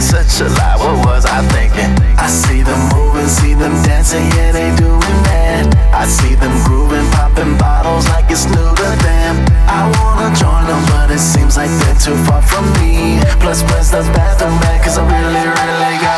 It's such a lie, what was I thinking? I see them moving, see them dancing, yeah, they doing that. I see them grooving, popping bottles like it's new to them. I wanna join them, but it seems like they're too far from me. Plus, where's the bathroom at? Cause I really got